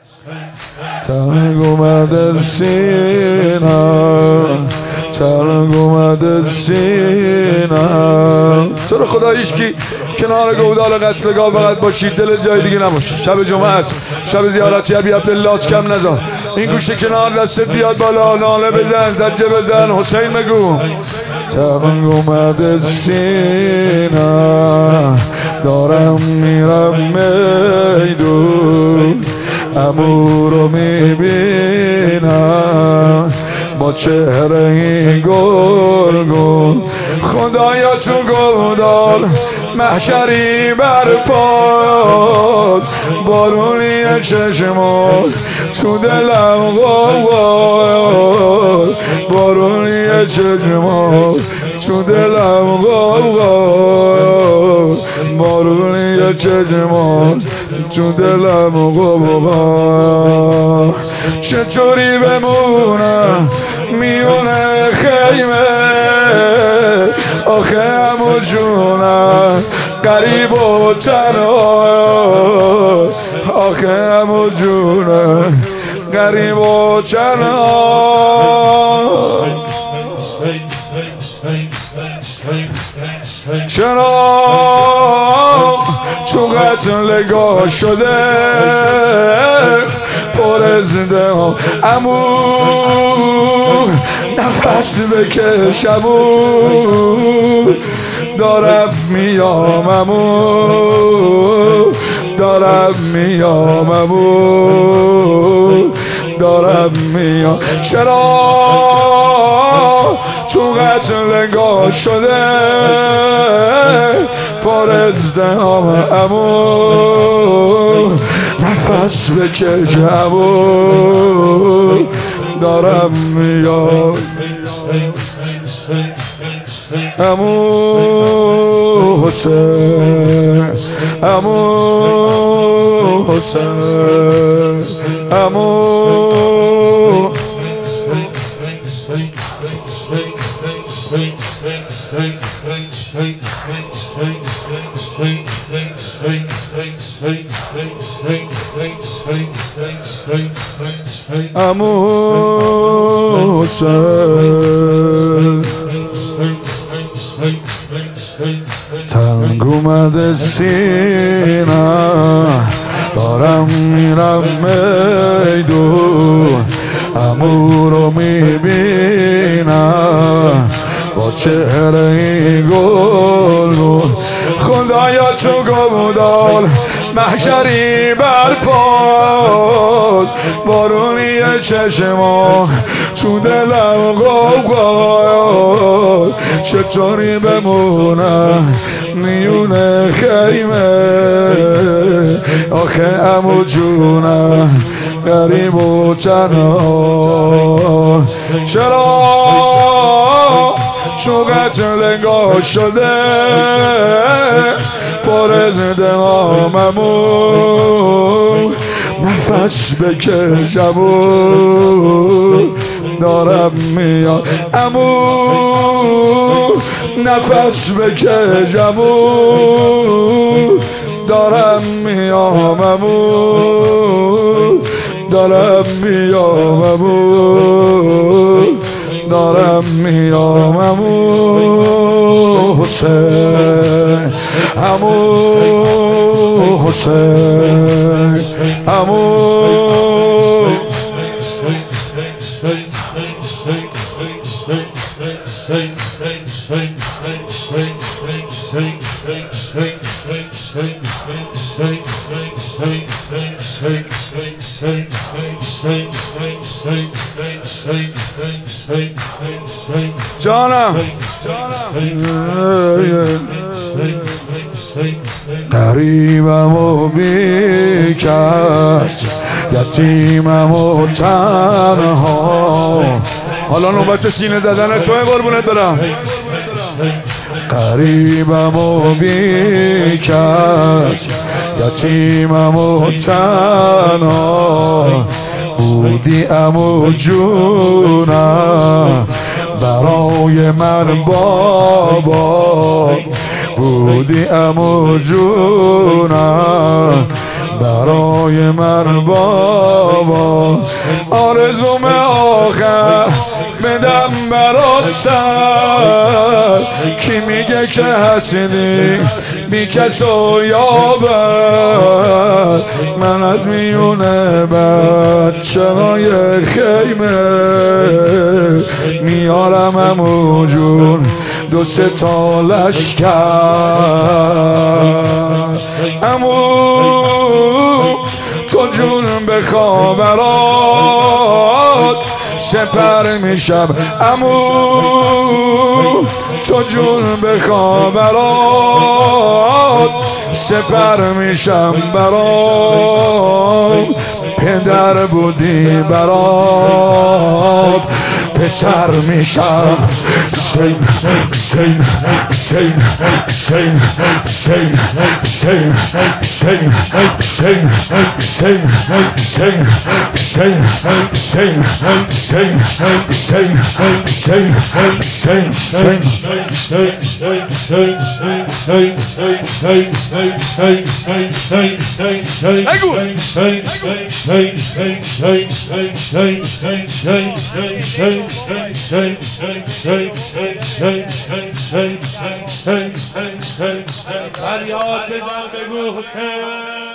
تنگ اومده سینم، تنگ اومده سینم. تو رو خدا هیچکی کنار گودال قتلگاه فقط باشید، دل جای دیگه نباشه. شب جمعه است، شب زیارت ابی عبدالله، کم نذار. این گوشه کنار دستت بیاد بالا، ناله بزن، زجه بزن، حسین بگو. تنگ اومده سینم، دارم میرم میدون، عمو رو میبینم با چهره گلگون. خدایا تو گودال محشری برپاد، بارونی چشمات تو دلم غوغا، بارونی چشمات تو دلم غوغا، بارونی چشمات تو دلم غوغا. چطوری بمونم میونه خیمه، آخه عمو جونم غریب و تنها، آخه عمو جونم غریب و تنها. چرا تو قتلگاه شده پر از دهان، عمو نفس بکش عمو، دارم میام عمو، دارم میام عمو، دارم میام. چرا تو قتلگاه شده پر از دهان عمو، نفس بکش عمو، دارم میام عمو حسین، عمو حسین، عمو. عمو حسین، تنگ اومده سینم، دارم میرم میدون، عمو رو میبینم با چهره گلگون. خدایا تو گودال محشری برپاد، بارونی چشما تو دلم غوغا. چطوری بمونم میونه خیمه، آخه عمو جونم غریب و تنها. چرا تو قتلگاه شده پر از دهان عمو، نفس بکش عمو، دارم میام عمو، نفس بکش عمو، دارم میام عمو، دارم میام عمو، دارم میام عمو حسین، عمو حسین، عمو. جانم غریبم و بیکس، یتیمم و تنها. حالا نوبت سینه زدن توی قربونت برم. غریبم و بیکس، یتیمم و تنها. بودی عمو جونم برای من بابا، بودی عمو جونم برای من بابا آرزوم آخر بدم برات سر کی میگه که حسینی بی کس و یابد من از میونه بچه های خیمه میارم همونجور دو سه تا لشکر امو تو جون بخوا برات سپر میشم امو تو جون بخوا برات سپر میشم برات پدر بودی برات پسر میشم حسین حسین حسین حسین حسین حسین حسین حسین حسین حسین حسین حسین حسین حسین حسین فریاد بزن بگو حسین